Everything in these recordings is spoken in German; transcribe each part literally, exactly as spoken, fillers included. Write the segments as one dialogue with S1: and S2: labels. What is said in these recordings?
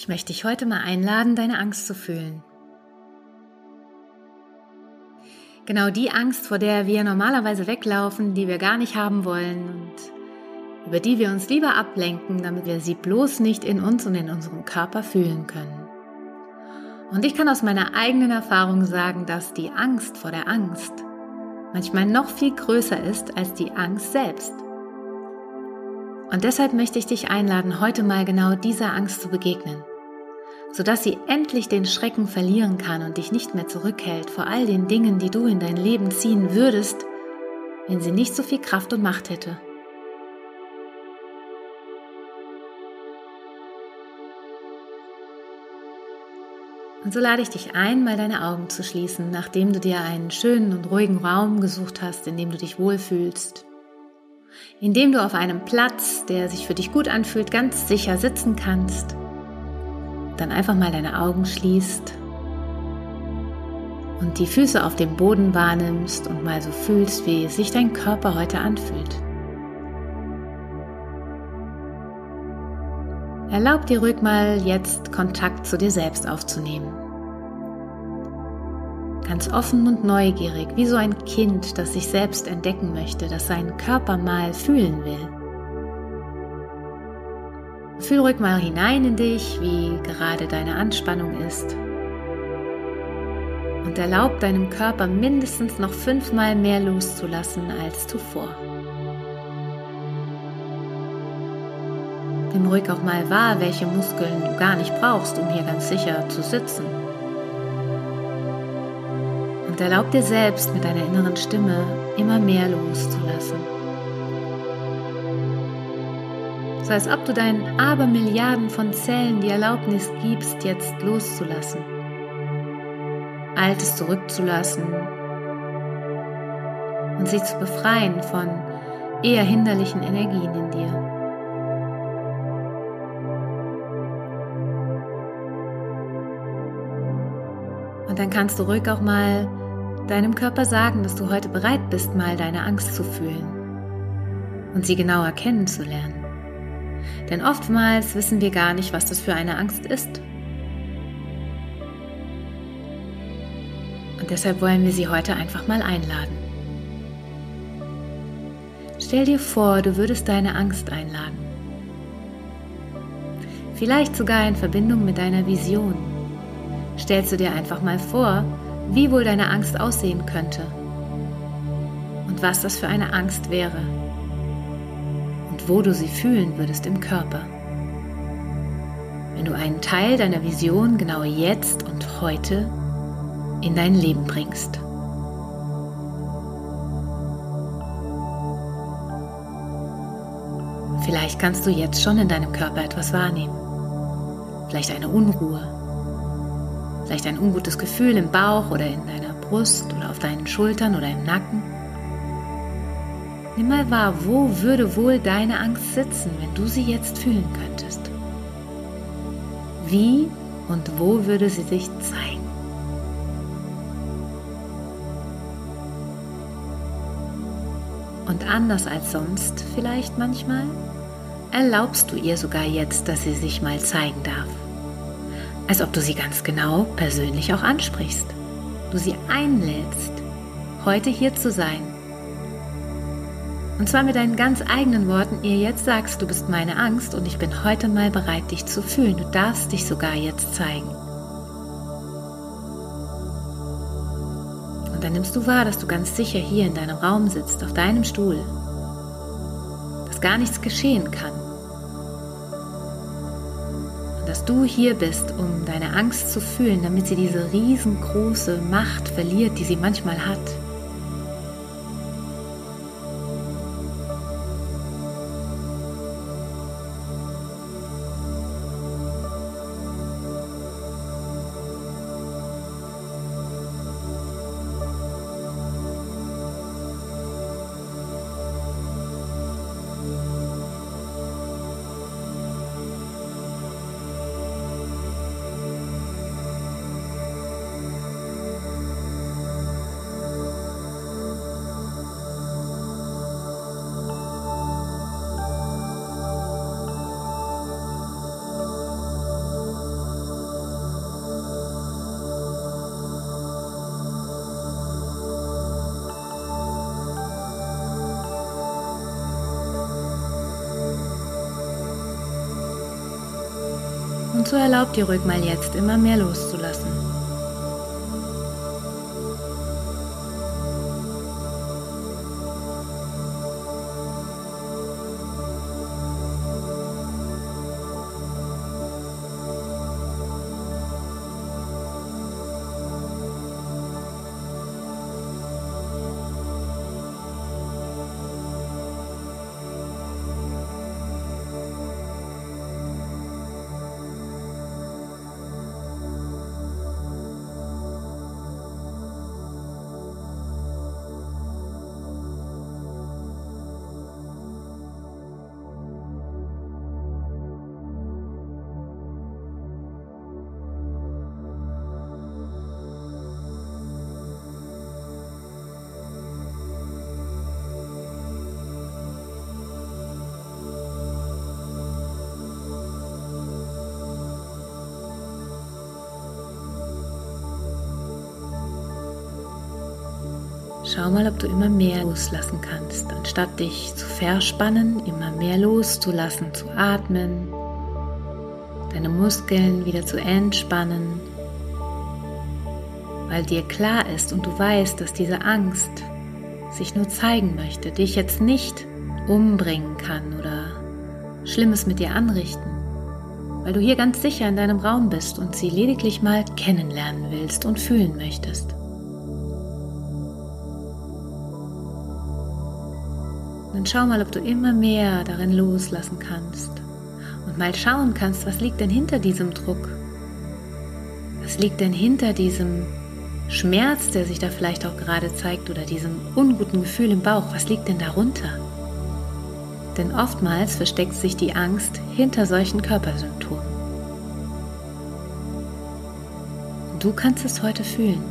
S1: Ich möchte dich heute mal einladen, deine Angst zu fühlen. Genau die Angst, vor der wir normalerweise weglaufen, die wir gar nicht haben wollen und über die wir uns lieber ablenken, damit wir sie bloß nicht in uns und in unserem Körper fühlen können. Und ich kann aus meiner eigenen Erfahrung sagen, dass die Angst vor der Angst manchmal noch viel größer ist als die Angst selbst. Und deshalb möchte ich dich einladen, heute mal genau dieser Angst zu begegnen, sodass sie endlich den Schrecken verlieren kann und dich nicht mehr zurückhält vor all den Dingen, die du in dein Leben ziehen würdest, wenn sie nicht so viel Kraft und Macht hätte. Und so lade ich dich ein, mal deine Augen zu schließen, nachdem du dir einen schönen und ruhigen Raum gesucht hast, in dem du dich wohlfühlst, in dem du auf einem Platz, der sich für dich gut anfühlt, ganz sicher sitzen kannst. Dann einfach mal deine Augen schließt und die Füße auf dem Boden wahrnimmst und mal so fühlst, wie sich dein Körper heute anfühlt. Erlaub dir ruhig mal jetzt Kontakt zu dir selbst aufzunehmen. Ganz offen und neugierig, wie so ein Kind, das sich selbst entdecken möchte, das seinen Körper mal fühlen will. Fühl ruhig mal hinein in dich, wie gerade deine Anspannung ist. Und erlaub deinem Körper mindestens noch fünfmal mehr loszulassen als zuvor. Nimm ruhig auch mal wahr, welche Muskeln du gar nicht brauchst, um hier ganz sicher zu sitzen. Und erlaub dir selbst mit deiner inneren Stimme immer mehr loszulassen. So als ob du deinen Abermilliarden von Zellen die Erlaubnis gibst, jetzt loszulassen. Altes zurückzulassen und sie zu befreien von eher hinderlichen Energien in dir. Und dann kannst du ruhig auch mal deinem Körper sagen, dass du heute bereit bist, mal deine Angst zu fühlen und sie genauer kennenzulernen. Denn oftmals wissen wir gar nicht, was das für eine Angst ist. Und deshalb wollen wir sie heute einfach mal einladen. Stell dir vor, du würdest deine Angst einladen. Vielleicht sogar in Verbindung mit deiner Vision. Stellst du dir einfach mal vor, wie wohl deine Angst aussehen könnte und was das für eine Angst wäre. Wo du sie fühlen würdest im Körper. Wenn du einen Teil deiner Vision genau jetzt und heute in dein Leben bringst. Vielleicht kannst du jetzt schon in deinem Körper etwas wahrnehmen. Vielleicht eine Unruhe. Vielleicht ein ungutes Gefühl im Bauch oder in deiner Brust oder auf deinen Schultern oder im Nacken. Nimm mal wahr, wo würde wohl deine Angst sitzen, wenn du sie jetzt fühlen könntest? Wie und wo würde sie sich zeigen? Und anders als sonst vielleicht manchmal, erlaubst du ihr sogar jetzt, dass sie sich mal zeigen darf. Als ob du sie ganz genau persönlich auch ansprichst. Du sie einlädst, heute hier zu sein. Und zwar mit deinen ganz eigenen Worten, ihr jetzt sagst, du bist meine Angst und ich bin heute mal bereit, dich zu fühlen. Du darfst dich sogar jetzt zeigen. Und dann nimmst du wahr, dass du ganz sicher hier in deinem Raum sitzt, auf deinem Stuhl. Dass gar nichts geschehen kann. Und dass du hier bist, um deine Angst zu fühlen, damit sie diese riesengroße Macht verliert, die sie manchmal hat. Und so erlaub dir ruhig mal jetzt immer mehr loszulassen. Schau mal, ob du immer mehr loslassen kannst, anstatt dich zu verspannen, immer mehr loszulassen, zu atmen, deine Muskeln wieder zu entspannen, weil dir klar ist und du weißt, dass diese Angst sich nur zeigen möchte, dich jetzt nicht umbringen kann oder Schlimmes mit dir anrichten, weil du hier ganz sicher in deinem Raum bist und sie lediglich mal kennenlernen willst und fühlen möchtest. Dann schau mal, ob du immer mehr darin loslassen kannst und mal schauen kannst, was liegt denn hinter diesem Druck? Was liegt denn hinter diesem Schmerz, der sich da vielleicht auch gerade zeigt, oder diesem unguten Gefühl im Bauch? Was liegt denn darunter? Denn oftmals versteckt sich die Angst hinter solchen Körpersymptomen. Und du kannst es heute fühlen.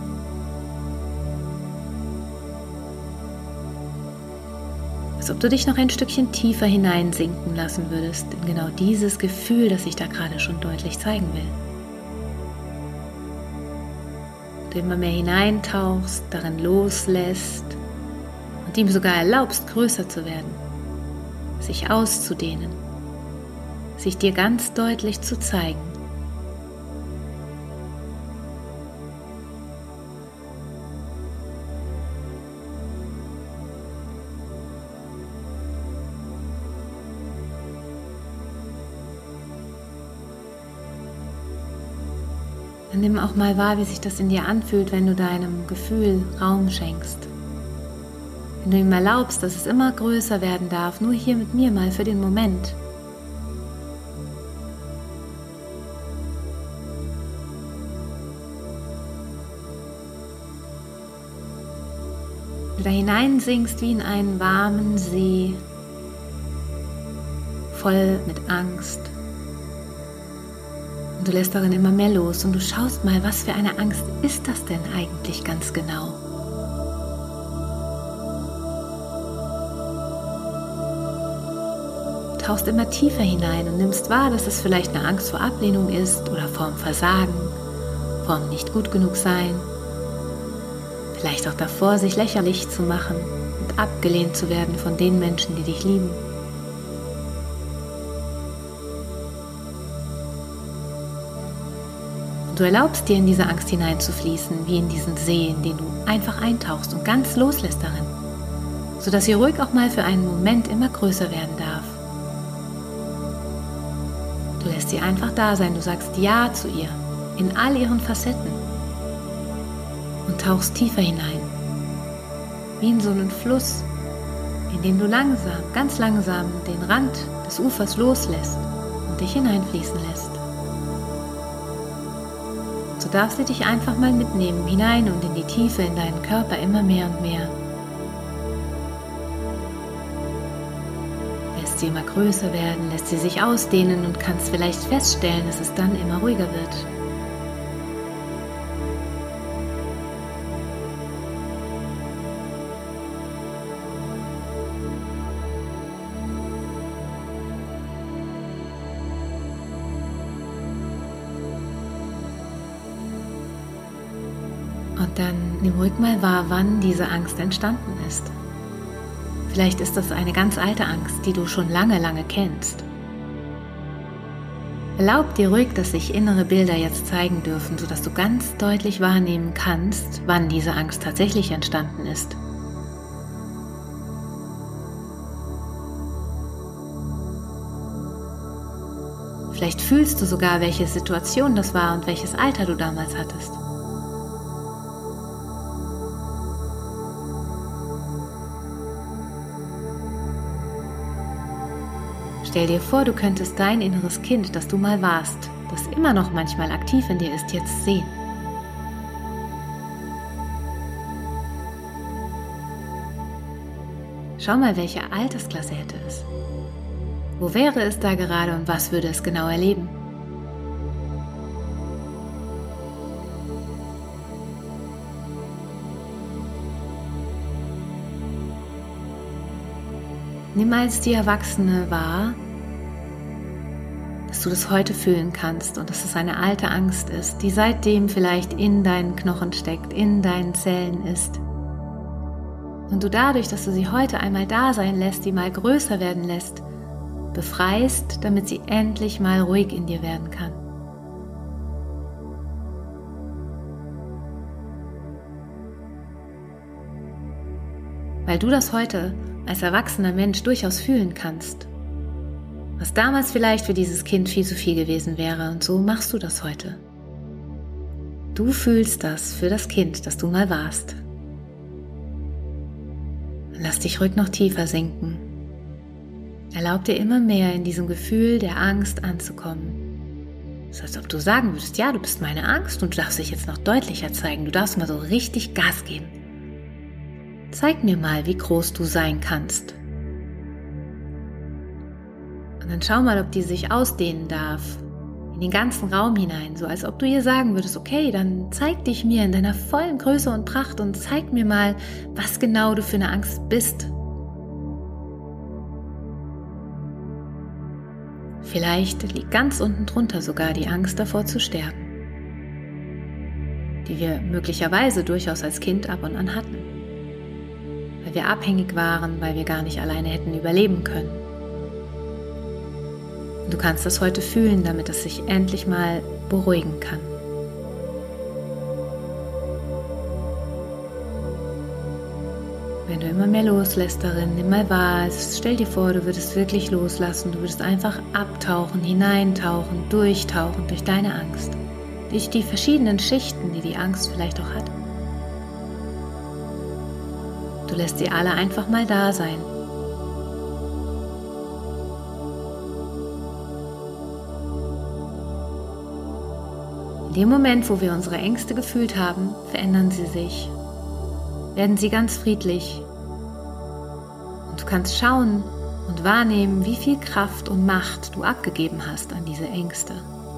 S1: Als ob du dich noch ein Stückchen tiefer hineinsinken lassen würdest in genau dieses Gefühl, das sich da gerade schon deutlich zeigen will. Du immer mehr hineintauchst, darin loslässt und ihm sogar erlaubst, größer zu werden, sich auszudehnen, sich dir ganz deutlich zu zeigen. Und nimm auch mal wahr, wie sich das in dir anfühlt, wenn du deinem Gefühl Raum schenkst. Wenn du ihm erlaubst, dass es immer größer werden darf, nur hier mit mir mal für den Moment. Du da hineinsinkst wie in einen warmen See, voll mit Angst. Und du lässt darin immer mehr los und du schaust mal, was für eine Angst ist das denn eigentlich ganz genau? Du tauchst immer tiefer hinein und nimmst wahr, dass es vielleicht eine Angst vor Ablehnung ist oder vor dem Versagen, vor dem nicht gut genug sein, vielleicht auch davor, sich lächerlich zu machen und abgelehnt zu werden von den Menschen, die dich lieben. Du erlaubst dir, in diese Angst hineinzufließen, wie in diesen See, in den du einfach eintauchst und ganz loslässt darin, sodass sie ruhig auch mal für einen Moment immer größer werden darf. Du lässt sie einfach da sein, du sagst Ja zu ihr, in all ihren Facetten und tauchst tiefer hinein, wie in so einen Fluss, in dem du langsam, ganz langsam den Rand des Ufers loslässt und dich hineinfließen lässt. So darfst du dich einfach mal mitnehmen, hinein und in die Tiefe, in deinen Körper immer mehr und mehr. Lässt sie immer größer werden, lässt sie sich ausdehnen und kannst vielleicht feststellen, dass es dann immer ruhiger wird. Und dann nimm ruhig mal wahr, wann diese Angst entstanden ist. Vielleicht ist das eine ganz alte Angst, die du schon lange, lange kennst. Erlaub dir ruhig, dass sich innere Bilder jetzt zeigen dürfen, sodass du ganz deutlich wahrnehmen kannst, wann diese Angst tatsächlich entstanden ist. Vielleicht fühlst du sogar, welche Situation das war und welches Alter du damals hattest. Stell dir vor, du könntest dein inneres Kind, das du mal warst, das immer noch manchmal aktiv in dir ist, jetzt sehen. Schau mal, welche Altersklasse hätte es. Wo wäre es da gerade und was würde es genau erleben? Nimm als die Erwachsene wahr, dass du das heute fühlen kannst und dass es eine alte Angst ist, die seitdem vielleicht in deinen Knochen steckt, in deinen Zellen ist. Und du dadurch, dass du sie heute einmal da sein lässt, sie mal größer werden lässt, befreist, damit sie endlich mal ruhig in dir werden kann. Weil du das heute als erwachsener Mensch durchaus fühlen kannst, was damals vielleicht für dieses Kind viel zu viel gewesen wäre, und so machst du das heute. Du fühlst das für das Kind, das du mal warst. Lass dich ruhig noch tiefer sinken. Erlaub dir immer mehr in diesem Gefühl der Angst anzukommen. Es ist, als ob du sagen würdest, ja, du bist meine Angst und du darfst dich jetzt noch deutlicher zeigen. Du darfst mal so richtig Gas geben. Zeig mir mal, wie groß du sein kannst. Und dann schau mal, ob die sich ausdehnen darf. In den ganzen Raum hinein. So als ob du ihr sagen würdest, okay, dann zeig dich mir in deiner vollen Größe und Pracht und zeig mir mal, was genau du für eine Angst bist. Vielleicht liegt ganz unten drunter sogar die Angst davor zu sterben, die wir möglicherweise durchaus als Kind ab und an hatten. Weil wir abhängig waren, weil wir gar nicht alleine hätten überleben können. Und du kannst das heute fühlen, damit es sich endlich mal beruhigen kann. Wenn du immer mehr loslässt darin, nimm mal wahr, stell dir vor, du würdest wirklich loslassen, du würdest einfach abtauchen, hineintauchen, durchtauchen durch deine Angst, durch die verschiedenen Schichten, die die Angst vielleicht auch hat. Du lässt sie alle einfach mal da sein. In dem Moment, wo wir unsere Ängste gefühlt haben, verändern sie sich, werden sie ganz friedlich. Und du kannst schauen und wahrnehmen, wie viel Kraft und Macht du abgegeben hast an diese Ängste.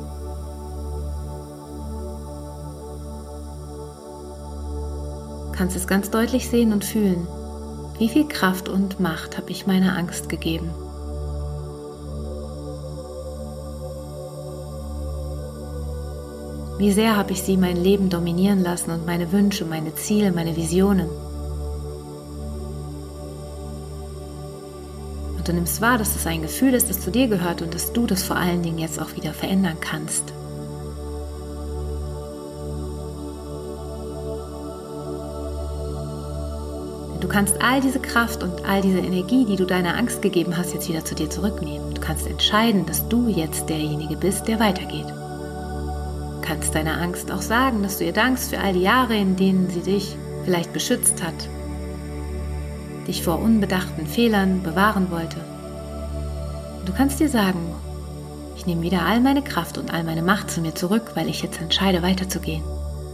S1: Du kannst es ganz deutlich sehen und fühlen, wie viel Kraft und Macht habe ich meiner Angst gegeben. Wie sehr habe ich sie mein Leben dominieren lassen und meine Wünsche, meine Ziele, meine Visionen. Und du nimmst wahr, dass es ein Gefühl ist, das zu dir gehört und dass du das vor allen Dingen jetzt auch wieder verändern kannst. Du kannst all diese Kraft und all diese Energie, die du deiner Angst gegeben hast, jetzt wieder zu dir zurücknehmen. Du kannst entscheiden, dass du jetzt derjenige bist, der weitergeht. Du kannst deiner Angst auch sagen, dass du ihr dankst für all die Jahre, in denen sie dich vielleicht beschützt hat, dich vor unbedachten Fehlern bewahren wollte. Und du kannst dir sagen, ich nehme wieder all meine Kraft und all meine Macht zu mir zurück, weil ich jetzt entscheide, weiterzugehen.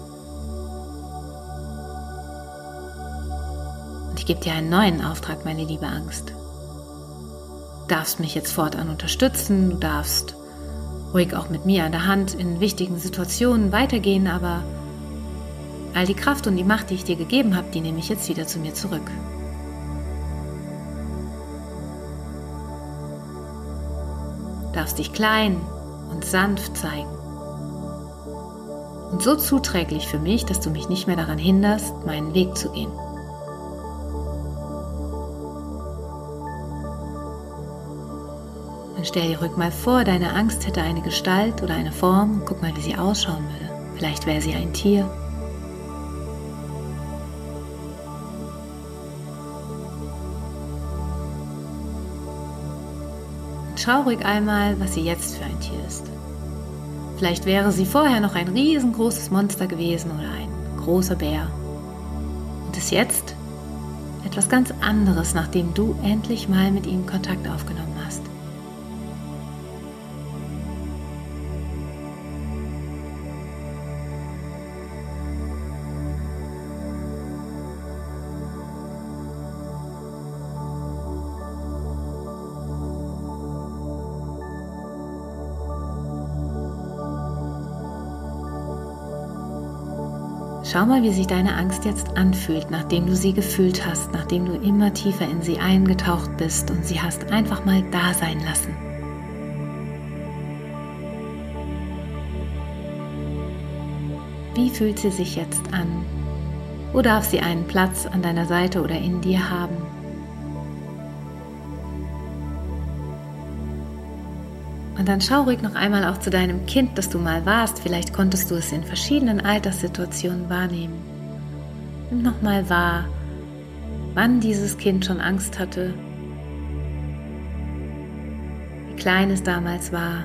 S1: Und ich gebe dir einen neuen Auftrag, meine liebe Angst. Du darfst mich jetzt fortan unterstützen, du darfst ruhig auch mit mir an der Hand in wichtigen Situationen weitergehen, aber all die Kraft und die Macht, die ich dir gegeben habe, die nehme ich jetzt wieder zu mir zurück. Du darfst dich klein und sanft zeigen und so zuträglich für mich, dass du mich nicht mehr daran hinderst, meinen Weg zu gehen. Und stell dir ruhig mal vor, deine Angst hätte eine Gestalt oder eine Form. Guck mal, wie sie ausschauen würde. Vielleicht wäre sie ein Tier. Und schau ruhig einmal, was sie jetzt für ein Tier ist. Vielleicht wäre sie vorher noch ein riesengroßes Monster gewesen oder ein großer Bär. Und ist jetzt etwas ganz anderes, nachdem du endlich mal mit ihm Kontakt aufgenommen hast. Schau mal, wie sich deine Angst jetzt anfühlt, nachdem du sie gefühlt hast, nachdem du immer tiefer in sie eingetaucht bist und sie hast einfach mal da sein lassen. Wie fühlt sie sich jetzt an? Wo darf sie einen Platz an deiner Seite oder in dir haben? Und dann schau ruhig noch einmal auch zu deinem Kind, das du mal warst. Vielleicht konntest du es in verschiedenen Alterssituationen wahrnehmen. Nimm noch mal wahr, wann dieses Kind schon Angst hatte, wie klein es damals war.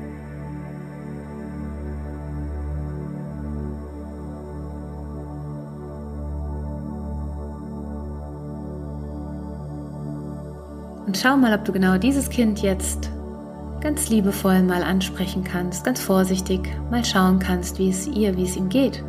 S1: Und schau mal, ob du genau dieses Kind jetzt ganz liebevoll mal ansprechen kannst, ganz vorsichtig mal schauen kannst, wie es ihr, wie es ihm geht.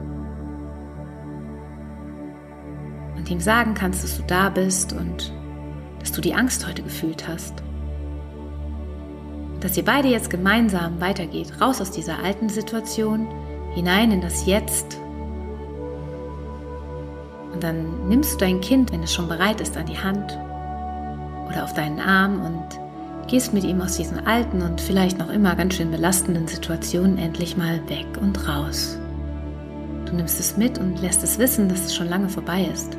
S1: Und ihm sagen kannst, dass du da bist und dass du die Angst heute gefühlt hast. Und dass ihr beide jetzt gemeinsam weitergeht, raus aus dieser alten Situation, hinein in das Jetzt. Und dann nimmst du dein Kind, wenn es schon bereit ist, an die Hand oder auf deinen Arm und gehst mit ihm aus diesen alten und vielleicht noch immer ganz schön belastenden Situationen endlich mal weg und raus. Du nimmst es mit und lässt es wissen, dass es schon lange vorbei ist.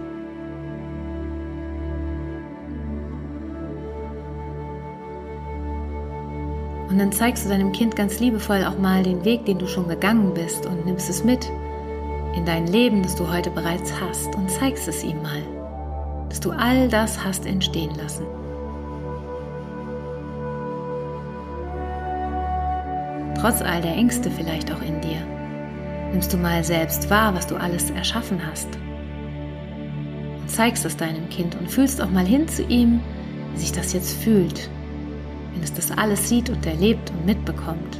S1: Und dann zeigst du deinem Kind ganz liebevoll auch mal den Weg, den du schon gegangen bist und nimmst es mit in dein Leben, das du heute bereits hast und zeigst es ihm mal, dass du all das hast entstehen lassen. Trotz all der Ängste vielleicht auch in dir, nimmst du mal selbst wahr, was du alles erschaffen hast. Und zeigst es deinem Kind und fühlst auch mal hin zu ihm, wie sich das jetzt fühlt, wenn es das alles sieht und erlebt und mitbekommt.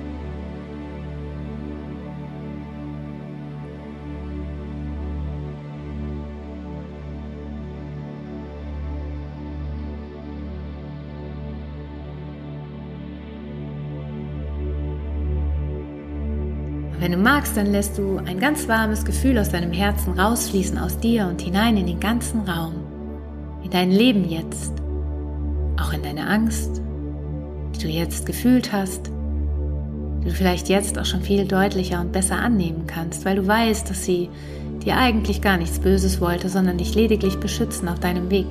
S1: Wenn du magst, dann lässt du ein ganz warmes Gefühl aus deinem Herzen rausfließen aus dir und hinein in den ganzen Raum, in dein Leben jetzt, auch in deine Angst, die du jetzt gefühlt hast, die du vielleicht jetzt auch schon viel deutlicher und besser annehmen kannst, weil du weißt, dass sie dir eigentlich gar nichts Böses wollte, sondern dich lediglich beschützen auf deinem Weg.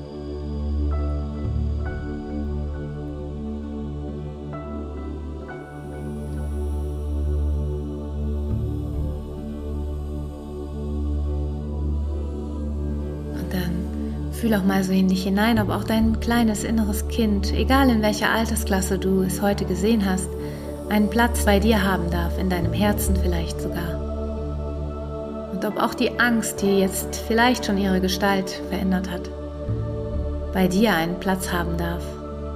S1: Fühl auch mal so in dich hinein, ob auch dein kleines inneres Kind, egal in welcher Altersklasse du es heute gesehen hast, einen Platz bei dir haben darf, in deinem Herzen vielleicht sogar. Und ob auch die Angst, die jetzt vielleicht schon ihre Gestalt verändert hat, bei dir einen Platz haben darf.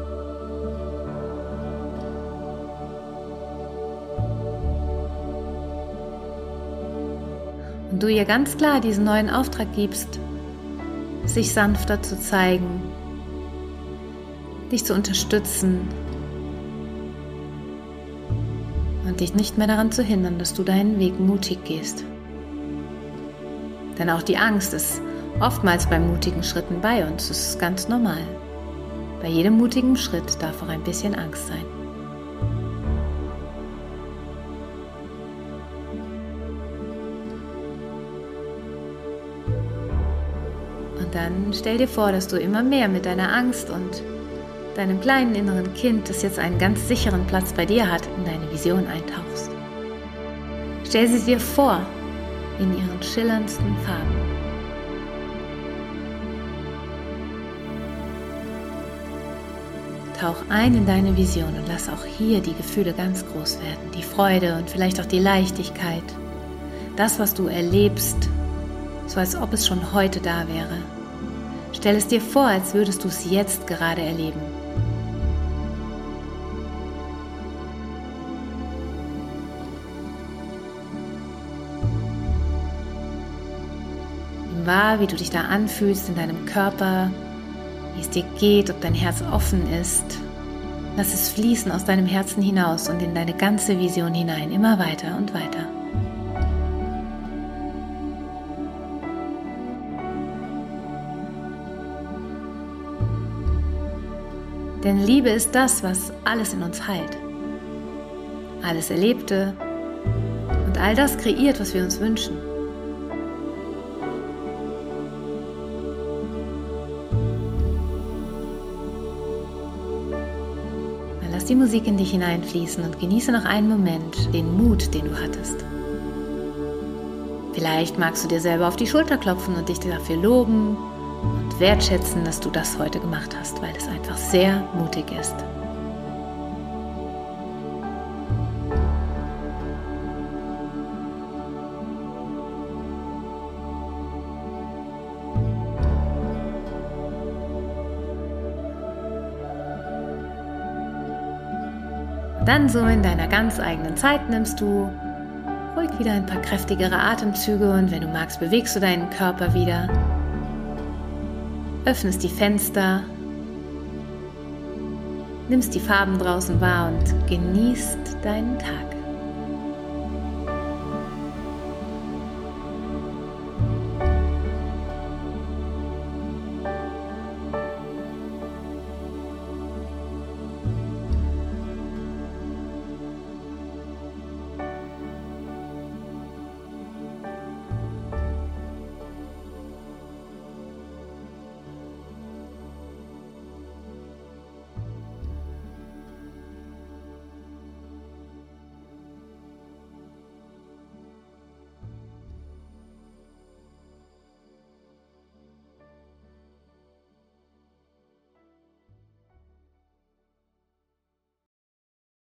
S1: Und du ihr ganz klar diesen neuen Auftrag gibst, sich sanfter zu zeigen, dich zu unterstützen und dich nicht mehr daran zu hindern, dass du deinen Weg mutig gehst. Denn auch die Angst ist oftmals bei mutigen Schritten bei uns, das ist ganz normal. Bei jedem mutigen Schritt darf auch ein bisschen Angst sein. Und dann stell dir vor, dass du immer mehr mit deiner Angst und deinem kleinen inneren Kind, das jetzt einen ganz sicheren Platz bei dir hat, in deine Vision eintauchst. Stell sie dir vor in ihren schillerndsten Farben. Tauch ein in deine Vision und lass auch hier die Gefühle ganz groß werden, die Freude und vielleicht auch die Leichtigkeit. Das, was du erlebst, so als ob es schon heute da wäre. Stell es dir vor, als würdest du es jetzt gerade erleben. Nimm wahr, wie du dich da anfühlst in deinem Körper, wie es dir geht, ob dein Herz offen ist. Lass es fließen aus deinem Herzen hinaus und in deine ganze Vision hinein, immer weiter und weiter. Denn Liebe ist das, was alles in uns heilt. Alles Erlebte und all das kreiert, was wir uns wünschen. Dann lass die Musik in dich hineinfließen und genieße noch einen Moment den Mut, den du hattest. Vielleicht magst du dir selber auf die Schulter klopfen und dich dafür loben und wertschätzen, dass du das heute gemacht hast, weil es einfach sehr mutig ist. Und dann so in deiner ganz eigenen Zeit nimmst du ruhig wieder ein paar kräftigere Atemzüge und wenn du magst, bewegst du deinen Körper wieder. Öffnest die Fenster, nimmst die Farben draußen wahr und genießt deinen Tag.